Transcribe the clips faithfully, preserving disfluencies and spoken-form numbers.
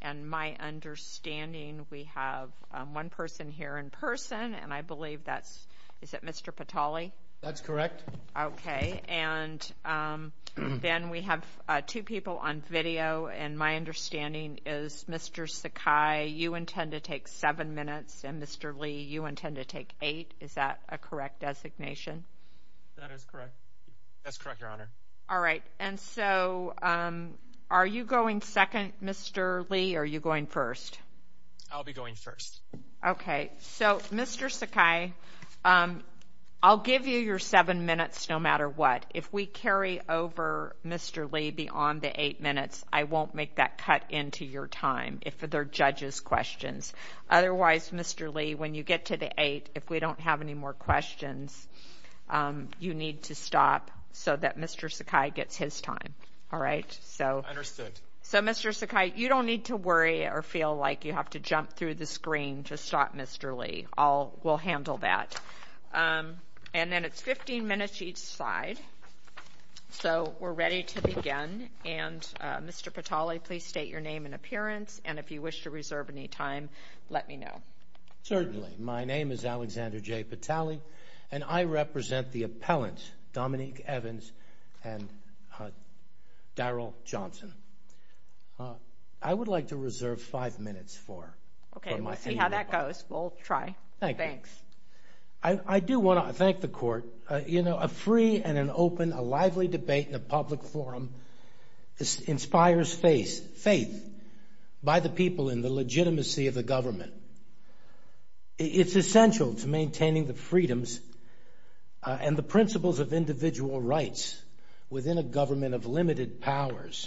and my understanding, we have um, one person here in person, and I believe that's, is it Mister Patali? That's correct. Okay, and um, then we have uh, two people on video, and my understanding is Mister Sakai, you intend to take seven minutes, and Mister Lee, you intend to take eight. Is that a correct designation? That is correct. That's correct, Your Honor. All right, and so um, are you going second, Mister Lee, or are you going first? I'll be going first. Okay, so Mister Sakai, um, I'll give you your seven minutes no matter what. If we carry over Mister Lee beyond the eight minutes, I won't make that cut into your time if they're judges' questions. Otherwise, Mister Lee, when you get to the eight, if we don't have any more questions, um, you need to stop so that Mister Sakai gets his time. All right? So understood. So, Mister Sakai, you don't need to worry or feel like you have to jump through the screen to stop Mister Lee. I'll, we'll handle that. Um, and then it's fifteen minutes each side. So we're ready to begin. And uh, Mister Patali, please state your name and appearance. And if you wish to reserve any time, let me know. Certainly. My name is Alexander J. Patali, and I represent the appellants, Dominique Evans and uh, Darrell Johnson. Uh, I would like to reserve five minutes for Okay, for my we'll see how that rebuttal. goes. We'll try. Thank you. Thanks. I, I do want to thank the court. Uh, you know, a free and an open, a lively debate in a public forum is, inspires faith, faith by the people in the legitimacy of the government. It, it's essential to maintaining the freedoms uh, and the principles of individual rights within a government of limited powers.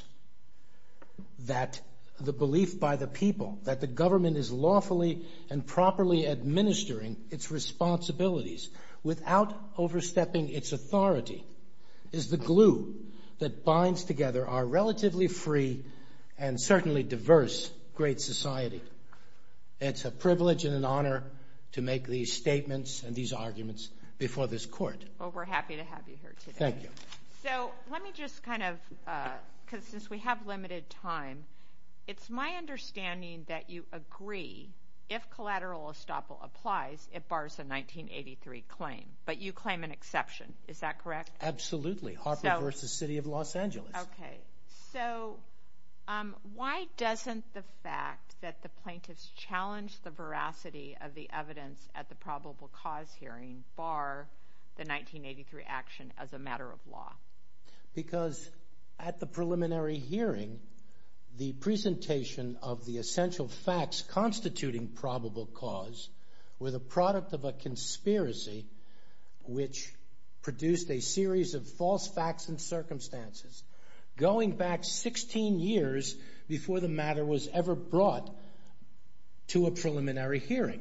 That the belief by the people that the government is lawfully and properly administering its responsibilities without overstepping its authority is the glue that binds together our relatively free and certainly diverse great society. It's a privilege and an honor to make these statements and these arguments before this court. Well, we're happy to have you here today. Thank you. So let me just kind of, because uh, since we have limited time, it's my understanding that you agree if collateral estoppel applies, it bars a nineteen eighty-three claim. But you claim an exception. Is that correct? Absolutely. Harper so, versus City of Los Angeles. Okay. So um, why doesn't the fact that the plaintiffs challenged the veracity of the evidence at the probable cause hearing bar the nineteen eighty-three action as a matter of law? Because at the preliminary hearing, the presentation of the essential facts constituting probable cause were the product of a conspiracy which produced a series of false facts and circumstances going back sixteen years before the matter was ever brought to a preliminary hearing.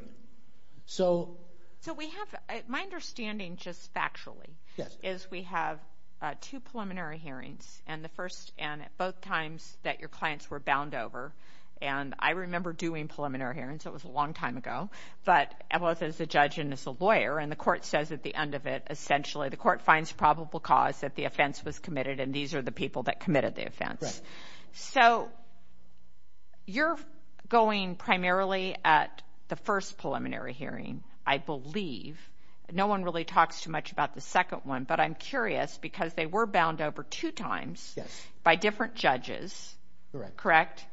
So, so we have, uh, my understanding just factually yes. is we have Uh, two preliminary hearings, and the first, and at both times that your clients were bound over, and I remember doing preliminary hearings, it was a long time ago, but both as a judge and as a lawyer, and the court says at the end of it, essentially, the court finds probable cause that the offense was committed, and these are the people that committed the offense. Right. So you're going primarily at the first preliminary hearing, I believe. No one really talks too much about the second one, but I'm curious because they were bound over two times yes. by different judges. Correct. Correct?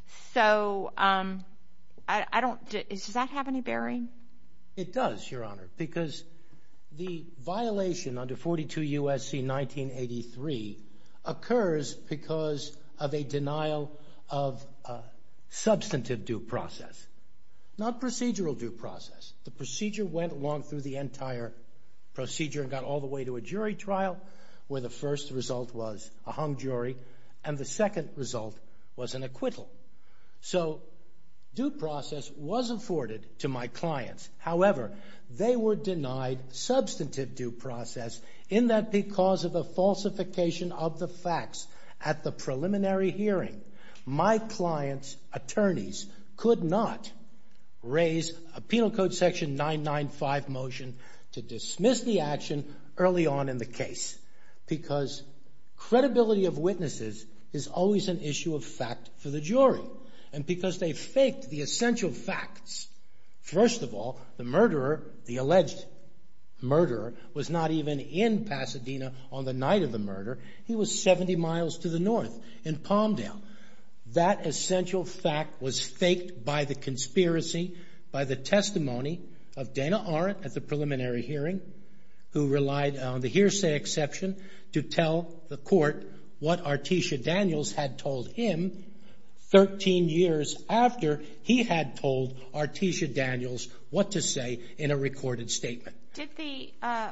So um, I, I don't, does that have any bearing? It does, Your Honor, because the violation under forty-two U S C nineteen eighty-three occurs because of a denial of uh, substantive due process. Not procedural due process. The procedure went along through the entire procedure and got all the way to a jury trial where the first result was a hung jury and the second result was an acquittal. So due process was afforded to my clients. However, they were denied substantive due process in that because of a falsification of the facts at the preliminary hearing, my clients' attorneys could not raise a Penal Code Section nine ninety-five motion to dismiss the action early on in the case because credibility of witnesses is always an issue of fact for the jury. and because they faked the essential facts. First of all, the murderer, the alleged murderer, was not even in Pasadena on the night of the murder. He was seventy miles to the north in Palmdale. That essential fact was faked by the conspiracy, by the testimony of Dana Arendt at the preliminary hearing, who relied on the hearsay exception to tell the court what Artesia Daniels had told him thirteen years after he had told Artesia Daniels what to say in a recorded statement. Did the, uh,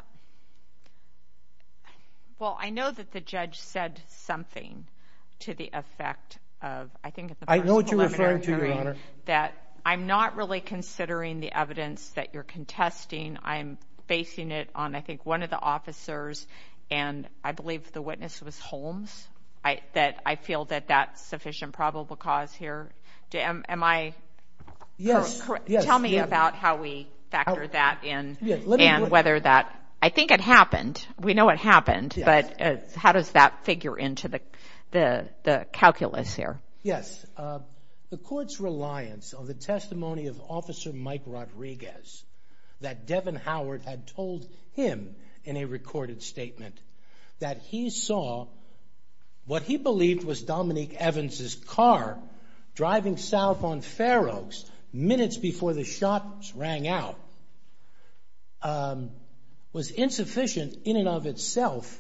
well, I know that the judge said something to the effect of, I think at the first I know what you're referring to, hearing, Your Honor. that I'm not really considering the evidence that you're contesting. I'm basing it on, I think, one of the officers, and I believe the witness was Holmes, I, that I feel that that's sufficient probable cause here. Do, am, am I yes, cor- cor- yes. Tell me yeah. about how we factor How, that in yeah, let me, and let, whether that, I think it happened. We know it happened, yes. but uh, how does that figure into the the, the calculus here? Yes. Uh, the court's reliance on the testimony of Officer Mike Rodriguez that Devin Howard had told him in a recorded statement that he saw what he believed was Dominique Evans's car driving south on Fair Oaks minutes before the shots rang out um, was insufficient in and of itself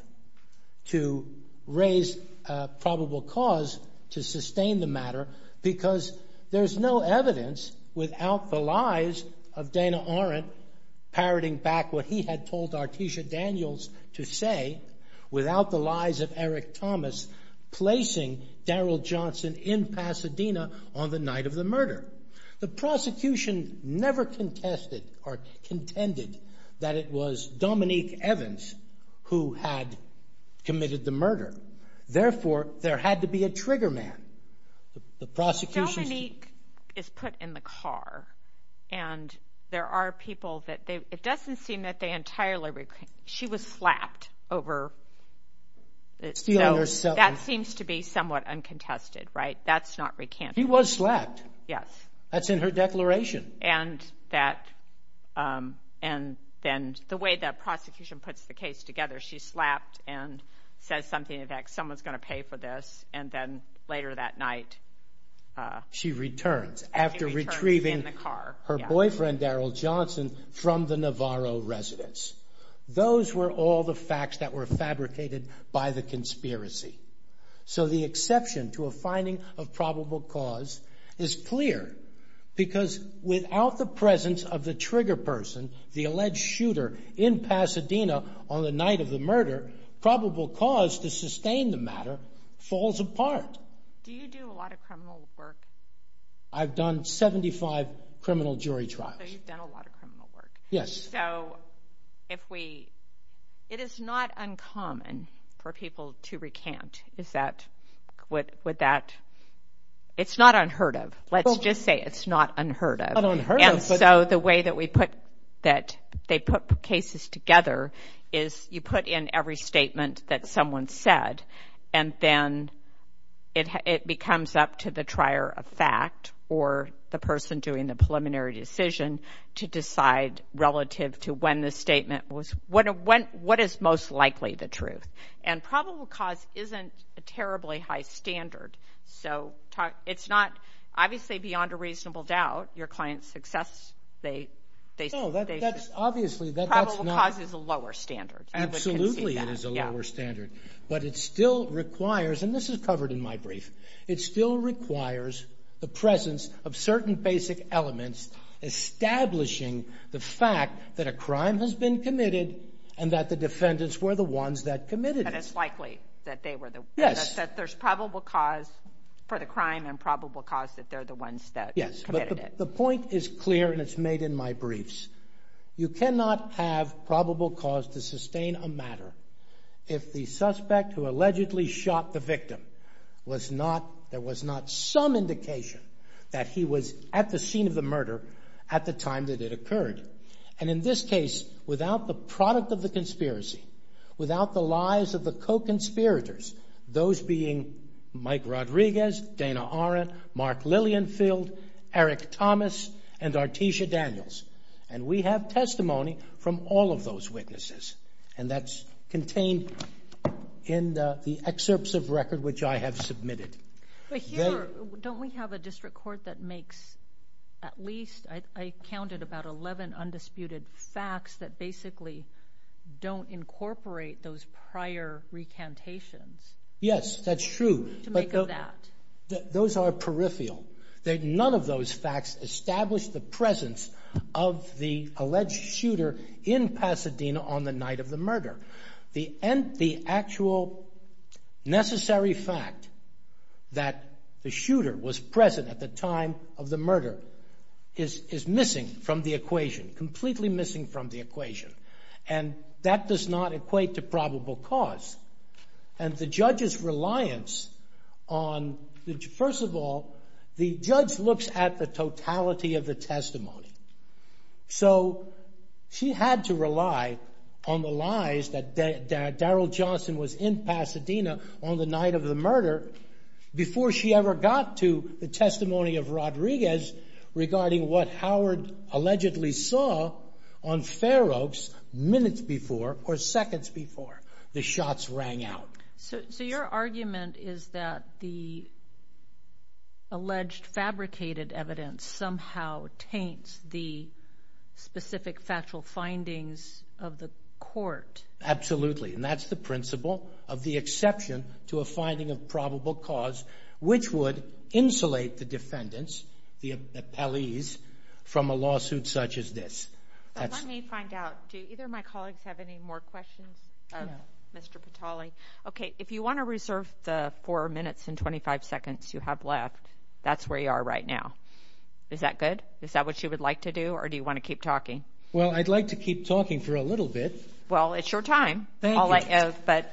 to raise uh, probable cause to sustain the matter, because there's no evidence without the lies of Dana Arendt parroting back what he had told Artesia Daniels to say, without the lies of Eric Thomas placing Daryl Johnson in Pasadena on the night of the murder. The prosecution never contested or contended that it was Dominique Evans who had committed the murder. Therefore, there had to be a trigger man. The, the prosecution... Dominique is put in the car, and there are people that they... It doesn't seem that they entirely... Rec- she was slapped over... Stealing so herself. That seems to be somewhat uncontested, right? That's not recanted. He was slapped. Yes. That's in her declaration. And that... Um, and then the way the prosecution puts the case together, she's slapped and says something in fact, someone's going to pay for this, and then later that night... Uh, she returns after she returns retrieving in the car. her yeah. boyfriend, Daryl Johnson, from the Navarro residence. Those were all the facts that were fabricated by the conspiracy. So the exception to a finding of probable cause is clear, because without the presence of the trigger person, the alleged shooter in Pasadena on the night of the murder, probable cause to sustain the matter falls apart. Do you do a lot of criminal work? I've done seventy-five criminal jury trials. So you've done a lot of criminal work. Yes. So if we, it is not uncommon for people to recant. Is that, would, would that, it's not unheard of. Let's well, just say it's not unheard of. Not unheard and of. And so the way that we put, that they put cases together is you put in every statement that someone said, and then it it becomes up to the trier of fact or the person doing the preliminary decision to decide relative to when the statement was, what, when, what is most likely the truth. And probable cause isn't a terribly high standard. So talk, it's not, obviously beyond a reasonable doubt, your client's success, they, they, no, that, they that's obviously, that, probable that's not. Probable cause is a lower standard. You Absolutely it is a yeah. lower standard. But it still requires, and this is covered in my brief, it still requires the presence of certain basic elements establishing the fact that a crime has been committed and that the defendants were the ones that committed it. That it's likely that they were the, yes. that, that there's probable cause for the crime and probable cause that they're the ones that yes, committed but the, it. the point is clear, and it's made in my briefs. You cannot have probable cause to sustain a matter if the suspect who allegedly shot the victim was not, there was not some indication that he was at the scene of the murder at the time that it occurred. And in this case, without the product of the conspiracy, without the lies of the co-conspirators, those being Mike Rodriguez, Dana Arendt, Mark Lilienfeld, Eric Thomas, and Artesia Daniels. And we have testimony from all of those witnesses. And that's contained in the, the excerpts of record which I have submitted. But here, they, don't we have a district court that makes at least, I, I counted about eleven undisputed facts that basically don't incorporate those prior recantations? Yes, that's true. To but make the, of that? The, those are peripheral. They, none of those facts establish the presence of the alleged shooter in Pasadena on the night of the murder. The, end, the actual necessary fact that the shooter was present at the time of the murder is, is missing from the equation, completely missing from the equation. And that does not equate to probable cause. And the judge's reliance on, the, first of all, the judge looks at the totality of the testimony. So she had to rely on the lies that Daryl Johnson was in Pasadena on the night of the murder before she ever got to the testimony of Rodriguez regarding what Howard allegedly saw on Fair Oaks minutes before or seconds before the shots rang out. So, so your argument is that the alleged fabricated evidence somehow taints the specific factual findings of the court? Absolutely. And that's the principle of the exception to a finding of probable cause, which would insulate the defendants, the appellees, from a lawsuit such as this. So let me find out, do either of my colleagues have any more questions of no. Mister Patali? Okay, if you want to reserve the four minutes and twenty-five seconds you have left, that's where you are right now. Is that good? Is that what you would like to do, or do you want to keep talking? Well, I'd like to keep talking for a little bit. Well, it's your time. Thank I'll you. Let, uh, but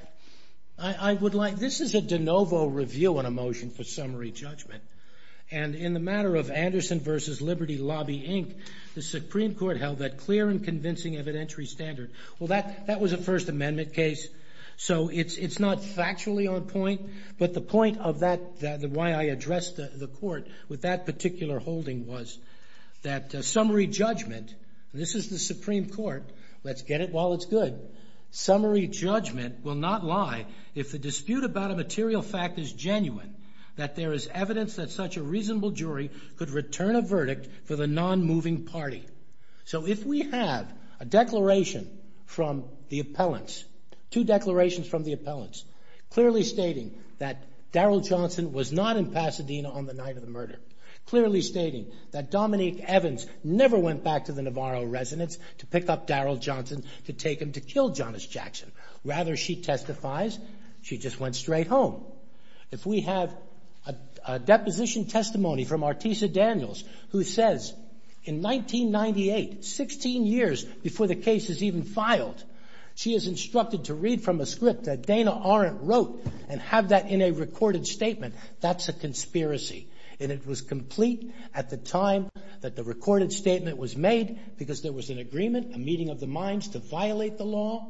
I, I would like, this is a de novo review on a motion for summary judgment. And in the matter of Anderson versus Liberty Lobby, Incorporated, the Supreme Court held that clear and convincing evidentiary standard. Well, that, that was a First Amendment case, so it's it's not factually on point, but the point of that, that the, why I addressed the, the court with that particular holding was that uh, summary judgment, and this is the Supreme Court, let's get it while it's good, summary judgment will not lie if the dispute about a material fact is genuine, that there is evidence that such a reasonable jury could return a verdict for the non-moving party. So if we have a declaration from the appellants, two declarations from the appellants, clearly stating that Daryl Johnson was not in Pasadena on the night of the murder, clearly stating that Dominique Evans never went back to the Navarro residence to pick up Daryl Johnson to take him to kill Jonas Jackson. Rather, she testifies she just went straight home. If we have a, a deposition testimony from Artesia Daniels, who says in nineteen ninety-eight, sixteen years before the case is even filed, she is instructed to read from a script that Dana Arendt wrote and have that in a recorded statement. That's a conspiracy. And it was complete at the time that the recorded statement was made because there was an agreement, a meeting of the minds to violate the law,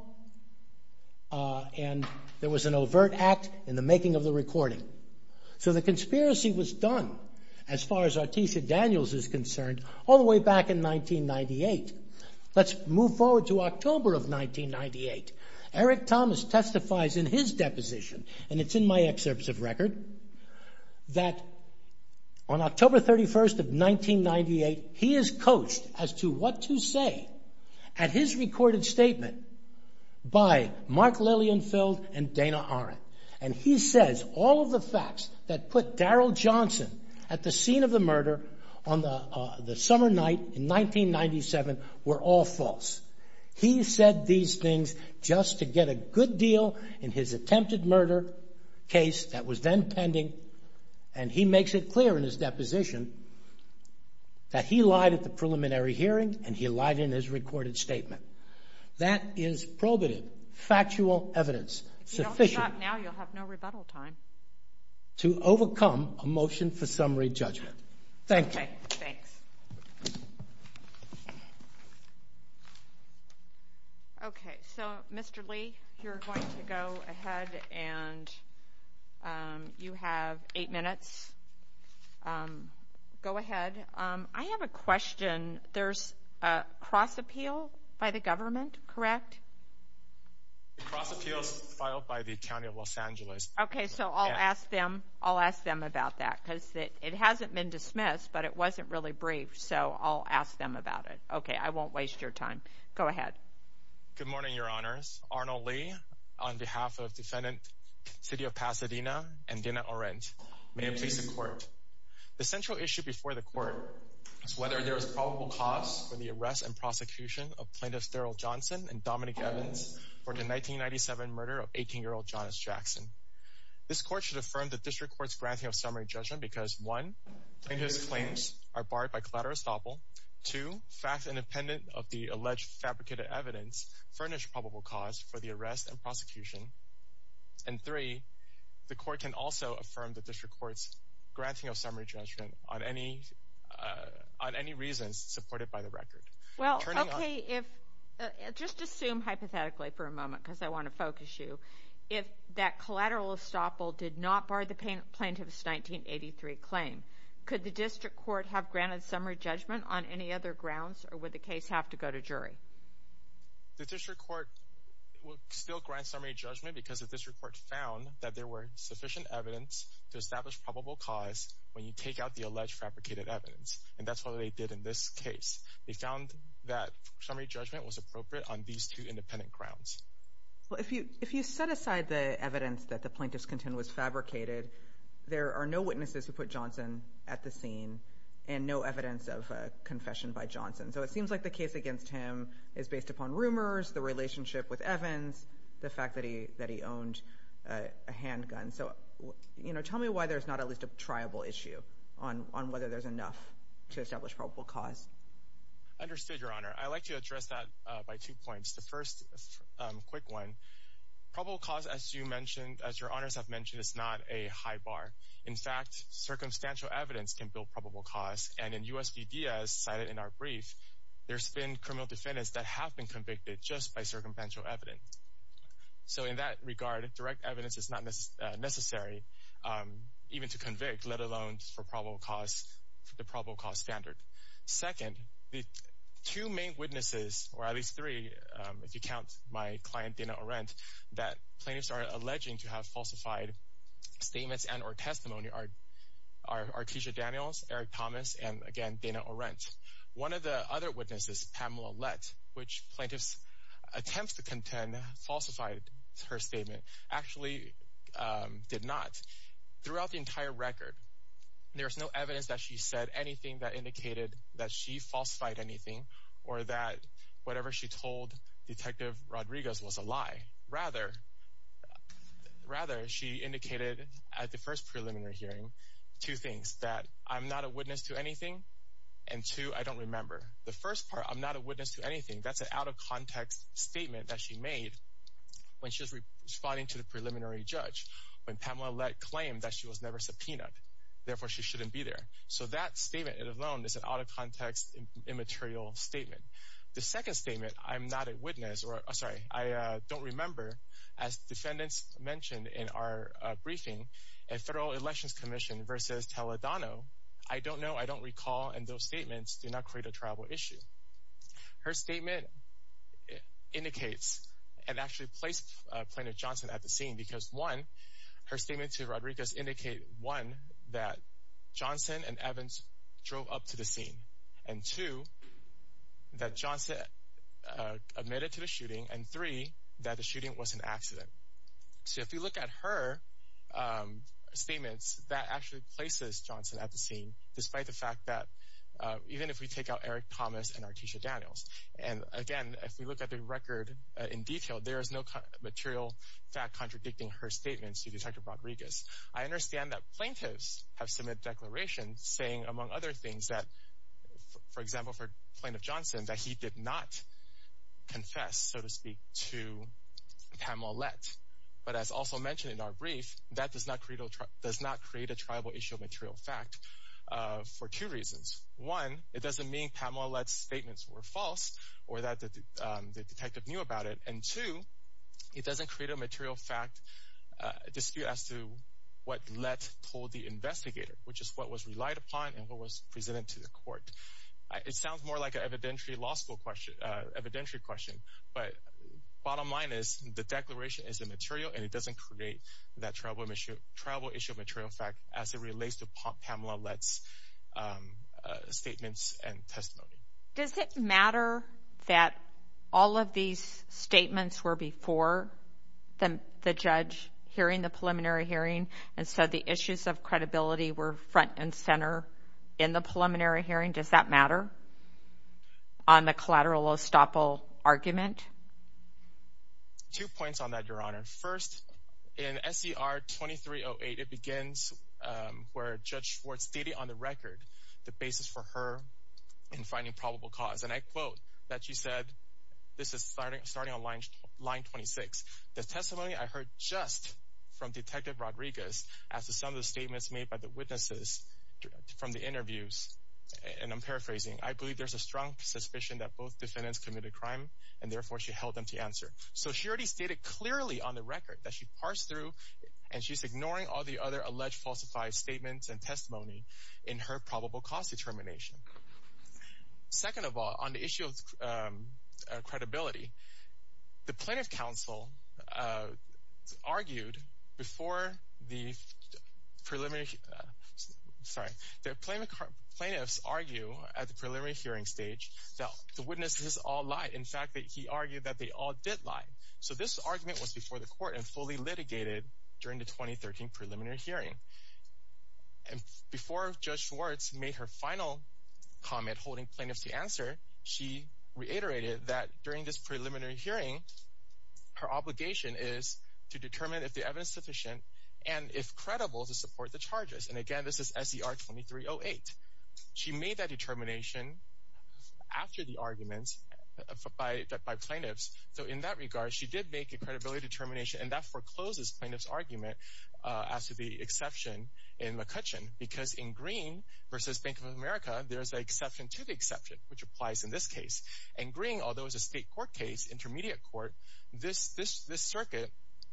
uh, and there was an overt act in the making of the recording. So the conspiracy was done, as far as Artesia Daniels is concerned, all the way back in nineteen ninety-eight. Let's move forward to October of nineteen ninety-eight. Eric Thomas testifies in his deposition, and it's in my excerpts of record, that on October thirty-first of nineteen ninety-eight, he is coached as to what to say at his recorded statement by Mark Lilienfeld and Dana Arendt. And he says all of the facts that put Daryl Johnson at the scene of the murder on the, uh, the summer night in nineteen ninety-seven were all false. He said these things just to get a good deal in his attempted murder case that was then pending, and he makes it clear in his deposition that he lied at the preliminary hearing and he lied in his recorded statement. That is probative, factual evidence. If you sufficient don't stop now, you'll have no rebuttal time. To overcome a motion for summary judgment. Thank okay, you. Thanks. Okay, so Mister Lee, you're going to go ahead and Um, you have eight minutes. Um, go ahead. Um, I have a question. There's a cross-appeal by the government, correct? The cross-appeal is filed by the County of Los Angeles. Okay, so I'll And- ask them. I'll ask them about that because it, it hasn't been dismissed, but it wasn't really briefed, so I'll ask them about it. Okay, I won't waste your time. Go ahead. Good morning, Your Honors. Arnold Lee, on behalf of Defendant City of Pasadena and Dina Orent. May it please the Court. The central issue before the Court is whether there was probable cause for the arrest and prosecution of plaintiffs Daryl Johnson and Dominic Evans for the nineteen ninety-seven murder of eighteen-year-old Jonas Jackson. This Court should affirm the District Court's granting of summary judgment because, one, plaintiffs' claims are barred by collateral estoppel. Two, facts independent of the alleged fabricated evidence furnish probable cause for the arrest and prosecution. And three, the Court can also affirm the District Court's granting of summary judgment on any uh, on any reasons supported by the record. Well, Turning okay, if uh, just assume hypothetically for a moment, because I want to focus you, if that collateral estoppel did not bar the plaintiff's nineteen eighty-three claim, could the District Court have granted summary judgment on any other grounds, or would the case have to go to jury? The District Court will still grant summary judgment because the District Court found that there were sufficient evidence to establish probable cause when you take out the alleged fabricated evidence. And that's what they did in this case. They found that summary judgment was appropriate on these two independent grounds. Well, if you if you set aside the evidence that the plaintiffs contend was fabricated, there are no witnesses who put Johnson at the scene and no evidence of a confession by Johnson. So it seems like the case against him is based upon rumors, the relationship with Evans, the fact that he that he owned uh, a handgun. So, you know, tell me why there's not at least a triable issue on, on whether there's enough to establish probable cause. Understood, Your Honor. I'd like to address that uh, by two points. The first um, quick one, probable cause, as you mentioned, as Your Honors have mentioned, is not a high bar. In fact, circumstantial evidence can build probable cause, and in U S v. Diaz, cited in our brief, there's been criminal defendants that have been convicted just by circumstantial evidence. So in that regard, direct evidence is not necess- uh, necessary um, even to convict, let alone for probable cause, for the probable cause standard. Second, the two main witnesses, or at least three, um, if you count my client Dina Orent, that plaintiffs are alleging to have falsified statements and or testimony are are Artesia Daniels, Eric Thomas, and again Dina Orent. One of the other witnesses, Pamela Lett, which plaintiffs attempts to contend falsified her statement, actually um, did not. Throughout the entire record, there's no evidence that she said anything that indicated that she falsified anything or that whatever she told Detective Rodriguez was a lie. Rather, rather she indicated at the first preliminary hearing two things, that I'm not a witness to anything, and two, I don't remember. The first part, I'm not a witness to anything, that's an out-of-context statement that she made when she was responding to the preliminary judge, when Pamela Lett claimed that she was never subpoenaed. Therefore, she shouldn't be there. So that statement alone is an out-of-context, immaterial statement. The second statement, I'm not a witness, or uh, sorry, I uh, don't remember, as defendants mentioned in our uh, briefing, a Federal Elections Commission versus Toledano, I don't know, I don't recall, and those statements do not create a triable issue. Her statement indicates and actually placed uh, Plaintiff Johnson at the scene because, one, her statement to Rodriguez indicate, one, that Johnson and Evans drove up to the scene, and two, that Johnson uh, admitted to the shooting, and three, that the shooting was an accident. So if you look at her um, statements, that actually places Johnson at the scene, despite the fact that uh, even if we take out Eric Thomas and Artesia Daniels. And again, if we look at the record uh, in detail, there is no co- material fact contradicting her statements to Detective Rodriguez. I understand that plaintiffs have submitted declarations saying, among other things, that, f- for example, for Plaintiff Johnson, that he did not confess, so to speak, to Pamela Lett. But as also mentioned in our brief, that does not create a, tri- does not create a triable issue of material fact uh, for two reasons. One, it doesn't mean Pamela Lett's statements were false or that the, um, the detective knew about it. And two, it doesn't create a material fact uh, dispute as to what Lett told the investigator, which is what was relied upon and what was presented to the court. It sounds more like an evidentiary law school question, uh, evidentiary question, but bottom line is the declaration is immaterial and it doesn't create that tribal issue, tribal issue of material fact as it relates to Pamela Lett's um, uh, statements and testimony. Does it matter that all of these statements were before the, the judge hearing the preliminary hearing, and so the issues of credibility were front and center in the preliminary hearing? Does that matter on the collateral estoppel argument? Two points on that, Your Honor. First, in S E R twenty-three oh eight, it begins um, where Judge Schwartz stated on the record the basis for her in finding probable cause. And I quote that she said, this is starting, starting on line, line twenty-six, the testimony I heard just from Detective Rodriguez as to some of the statements made by the witnesses from the interviews, and I'm paraphrasing, I believe there's a strong suspicion that both defendants committed crime, and therefore she held them to answer. So she already stated clearly on the record that she parsed through and she's ignoring all the other alleged falsified statements and testimony in her probable cause determination. Second of all, on the issue of um, uh, credibility, the plaintiff counsel uh, argued before the preliminary, uh, sorry, the plaintiff, plaintiffs argue at the preliminary hearing stage that the witnesses all lied. In fact, that he argued that they all did lie. So this argument was before the court and fully litigated during the twenty thirteen preliminary hearing. And before Judge Schwartz made her final comment holding plaintiffs to answer, she reiterated that during this preliminary hearing, her obligation is to determine if the evidence is sufficient and if credible to support the charges. And again, this is S E R twenty-three oh eight. She made that determination after the arguments by, by plaintiffs. So in that regard, she did make a credibility determination, and that forecloses plaintiff's argument uh, as to the exception in McCutcheon, because in Green versus Bank of America, there's an exception to the exception, which applies in this case. And Green, although it's a state court case, intermediate court, this this this circuit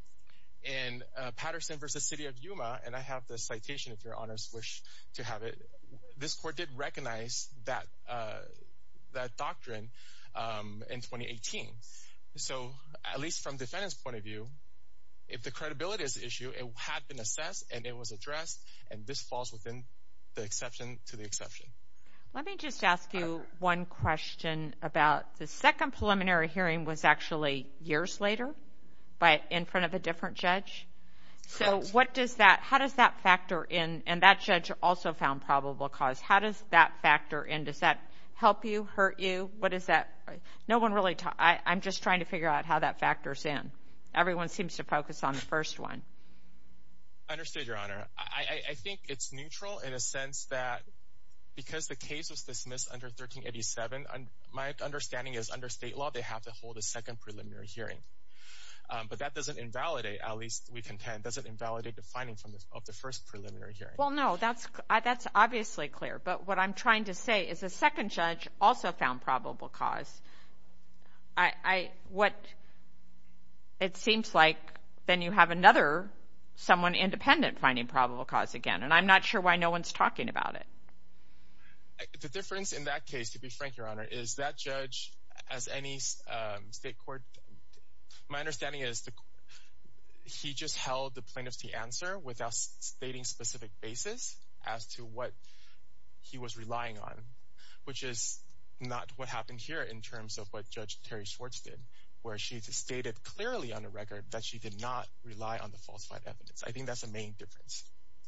in uh, Patterson versus City of Yuma, and I have the citation if your honors wish to have it, this court did recognize that uh, that doctrine um, in twenty eighteen. So at least from defendant's point of view, if the credibility is the issue, it had been assessed and it was addressed, and this falls within the exception to the exception. Let me just ask you one question about the second preliminary hearing was actually years later, by in front of a different judge. So what does that, how does that factor in, and that judge also found probable cause, how does that factor in? Does that help you, hurt you? What is that? No one really, ta- I, I'm just trying to figure out how that factors in. Everyone seems to focus on the first one. Understood, Your Honor. I, I, I think it's neutral in a sense that because the case was dismissed under thirteen eighty-seven, un, my understanding is under state law, they have to hold a second preliminary hearing. Um, but that doesn't invalidate, at least we contend, doesn't invalidate the finding from the, of the first preliminary hearing. Well, no, that's uh, that's obviously clear. But what I'm trying to say is the second judge also found probable cause. I, I what it seems like then you have another someone independent finding probable cause again, and I'm not sure why no one's talking about it. The difference in that case, to be frank, Your Honor, is that judge, as any um, state court, my understanding is the, he just held the plaintiffs to answer without stating specific basis as to what he was relying on, which is not what happened here in terms of what Judge Terry Schwartz did, where she stated clearly on the record that she did not rely on the falsified evidence. I think that's the main difference.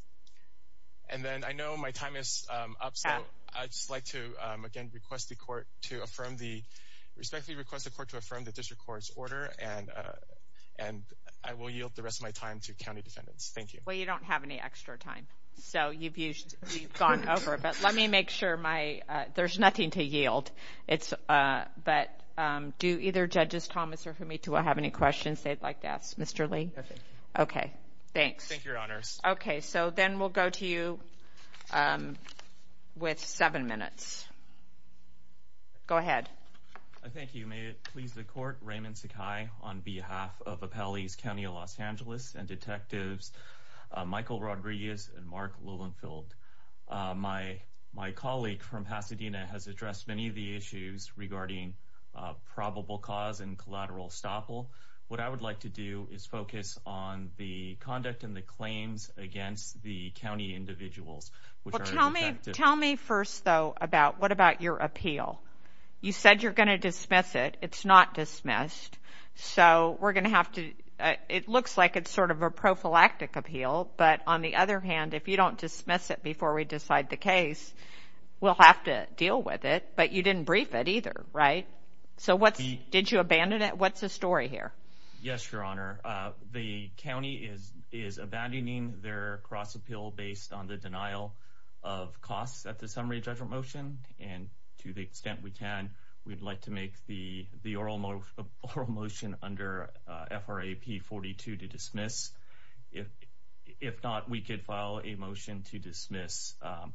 And then I know my time is um, up, so I'd just like to, um, again, request the court to affirm the, respectfully request the court to affirm the district court's order, and uh, and I will yield the rest of my time to county defendants. Thank you. Well, you don't have any extra time, so you've used, you've gone over. But let me make sure my, uh, there's nothing to yield. It's, uh, but um, do either Judges Thomas or Humitua have any questions they'd like to ask? Mister Lee? No, thank you. Okay. Thanks. Thank you, Your Honors. Okay, so then we'll go to you um, with seven minutes. Go ahead. Uh, thank you. May it please the court, Raymond Sakai on behalf of Appellees County of Los Angeles and Detectives uh, Michael Rodriguez and Mark Lilienfeld. Uh, my my colleague from Pasadena has addressed many of the issues regarding uh, probable cause and collateral estoppel. What I would like to do is focus on the conduct and the claims against the county individuals, which well, are tell me, tell me first, though, about what about your appeal? You said you're going to dismiss it. It's not dismissed. So we're going to have to, uh, it looks like it's sort of a prophylactic appeal, but on the other hand, if you don't dismiss it before we decide the case, we'll have to deal with it, but you didn't brief it either, right? So what's, the, did you abandon it? What's the story here? Yes, Your Honor. Uh, the county is is abandoning their cross appeal based on the denial of costs at the summary judgment motion, and to the extent we can, we'd like to make the the oral, mo- oral motion under uh, F R A P forty-two to dismiss. If if not, we could file a motion to dismiss. Um,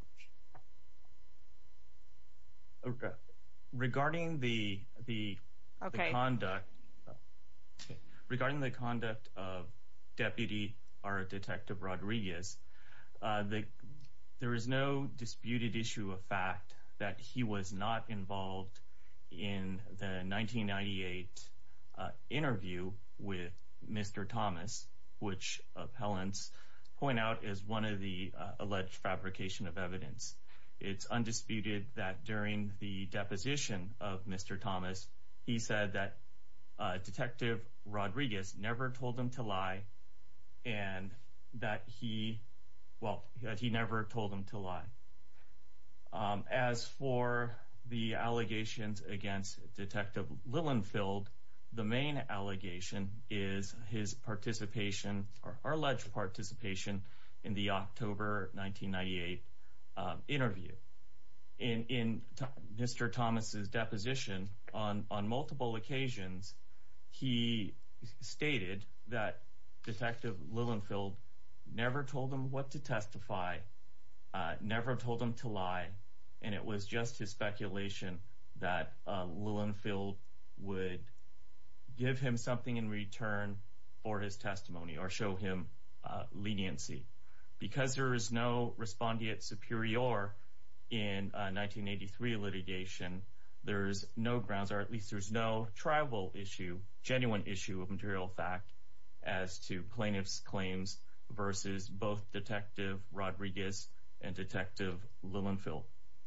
regarding the the, okay. the conduct. Regarding the conduct of Deputy or Detective Rodriguez, uh, the, there is no disputed issue of fact that he was not involved in the nineteen ninety-eight uh, interview with Mister Thomas, which appellants point out is one of the uh, alleged fabrication of evidence. It's undisputed that during the deposition of Mister Thomas, he said that Uh, Detective Rodriguez never told him to lie, and that he, well, that he never told him to lie. Um, as for the allegations against Detective Lilienfeld, the main allegation is his participation, or, or alleged participation, in the October nineteen ninety-eight uh, interview. In, in Th- Mister Thomas's deposition, on, on multiple occasions, he stated that Detective Lilienfeld never told him what to testify, uh, never told him to lie, and it was just his speculation that uh, Lilienfeld would give him something in return for his testimony or show him uh, leniency. Because there is no respondeat superior in uh, nineteen eighty-three litigation, there's no grounds, or at least there's no tribal issue, genuine issue of material fact as to plaintiff's claims versus both Detective Rodriguez and Detective Lilienfeld.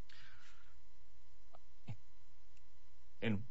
And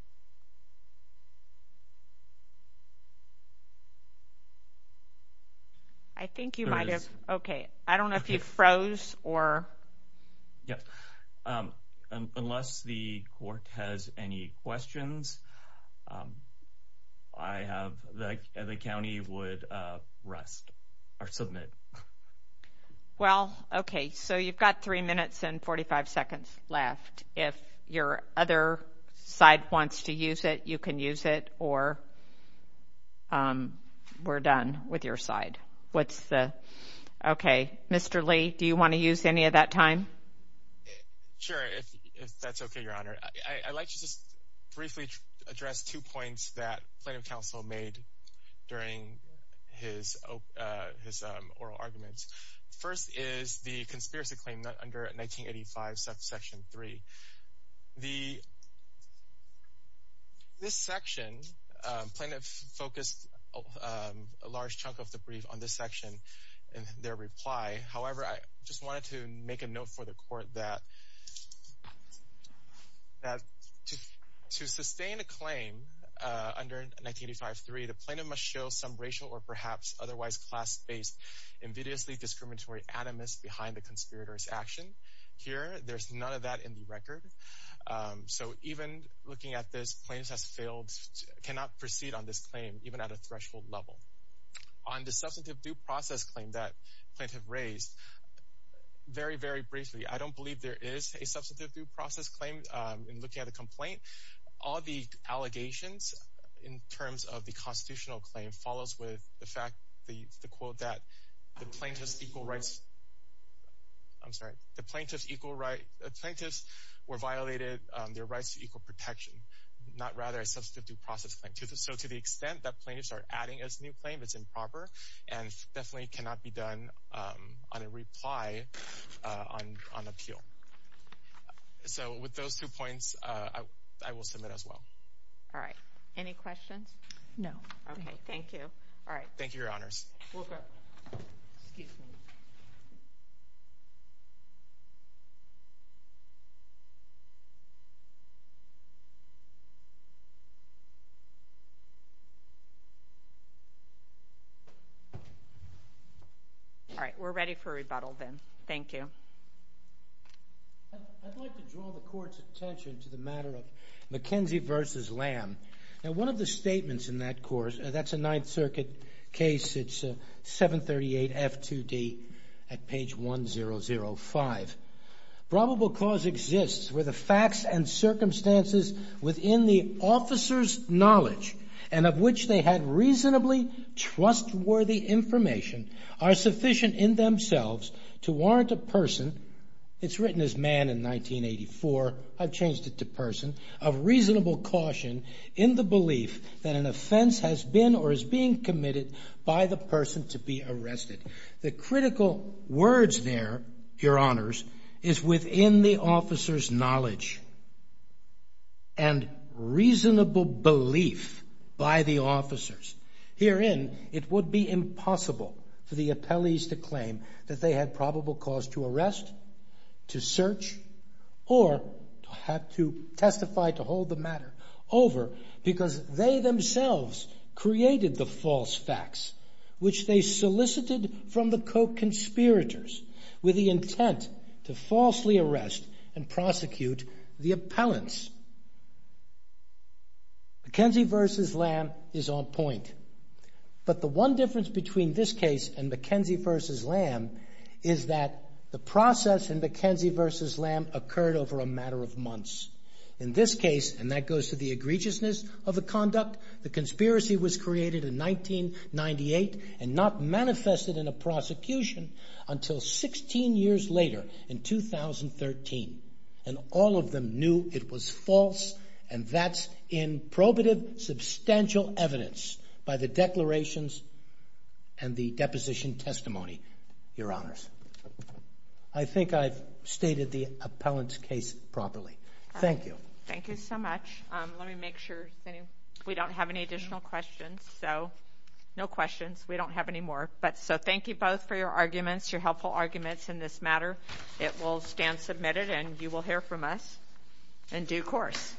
I think you might have, okay, I don't know if you froze or... Yes. Um, um, unless the court has any questions, um, I have, the, the county would uh, rest or submit. Well, okay, so you've got three minutes and forty-five seconds left. If your other side wants to use it, you can use it, or um, we're done with your side. What's the, okay, Mister Lee, do you want to use any of that time? Sure, if if that's okay, Your Honor. I, I'd like to just briefly tr- address two points that plaintiff counsel made during his uh, his um, oral arguments. First is the conspiracy claim under nineteen eighty-five subsection three. The this section, um, plaintiff focused um, a large chunk of the brief on this section in their reply. However, I just wanted to make a note for the court that that to to sustain a claim uh, under nineteen eighty-five three, the plaintiff must show some racial or perhaps otherwise class-based, invidiously discriminatory animus behind the conspirator's action. Here, there's none of that in the record. Um, so even looking at this, plaintiff has failed, to, cannot proceed on this claim, even at a threshold level. On the substantive due process claim that plaintiff raised, very, very briefly, I don't believe there is a substantive due process claim. Um, in looking at the complaint, all the allegations in terms of the constitutional claim follows with the fact, the, the quote that the plaintiff's equal rights, I'm sorry, the plaintiff's equal right, the plaintiffs were violated um, their rights to equal protection. not rather a substantive due process claim. So to the extent that plaintiffs are adding a new claim, it's improper and definitely cannot be done um, on a reply uh, on, on appeal. So with those two points, uh, I, I will submit as well. All right. Any questions? No. Okay, thank you. All right. Thank you, Your Honors. Okay. Excuse me. All right, we're ready for rebuttal then. Thank you. I'd like to draw the court's attention to the matter of McKenzie versus Lamb. Now, one of the statements in that course, uh, that's a Ninth Circuit case, it's uh, seven thirty-eight F two D at page one thousand five. Probable cause exists where the facts and circumstances within the officer's knowledge and of which they had reasonably trustworthy information are sufficient in themselves to warrant a person, it's written as man in nineteen eighty-four, I've changed it to person, of reasonable caution in the belief that an offense has been or is being committed by the person to be arrested. The critical words there, Your Honors, is within the officer's knowledge and reasonable belief by the officers. Herein, it would be impossible for the appellees to claim that they had probable cause to arrest, to search, or to have to testify to hold the matter over because they themselves created the false facts, which they solicited from the co-conspirators with the intent to falsely arrest and prosecute the appellants. McKenzie versus Lamb is on point. But the one difference between this case and McKenzie versus Lamb is that the process in McKenzie versus Lamb occurred over a matter of months. In this case, and that goes to the egregiousness of the conduct, the conspiracy was created in nineteen ninety-eight and not manifested in a prosecution until sixteen years later in two thousand thirteen. And all of them knew it was false, and that's in probative, substantial evidence by the declarations and the deposition testimony, Your Honors. I think I've stated the appellant's case properly. Thank you. Thank you so much. Um, let me make sure any, we don't have any additional questions. So no questions. We don't have any more. But so thank you both for your arguments, your helpful arguments in this matter. It will stand submitted, and you will hear from us in due course.